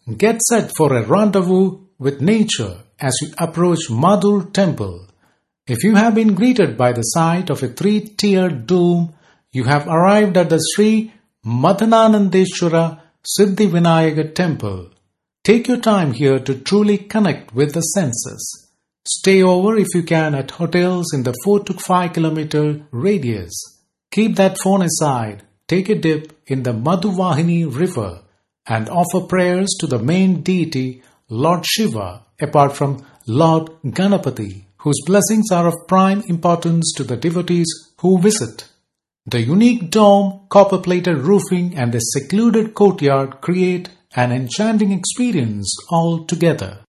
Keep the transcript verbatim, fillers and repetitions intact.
Get set for a rendezvous with nature as you approach Madur Temple. If you have been greeted by the sight of a three-tiered dome, you have arrived at the Sri Madananandeshwara Siddhivinayaga Temple. Take your time here to truly connect with the senses. Stay over if you can at hotels in the four to five kilometer radius. Keep that phone aside, take a dip in the Madhuvahini river and offer prayers to the main deity, Lord Shiva, apart from Lord Ganapati, whose blessings are of prime importance to the devotees who visit. The unique dome, copper-plated roofing and the secluded courtyard create an enchanting experience altogether.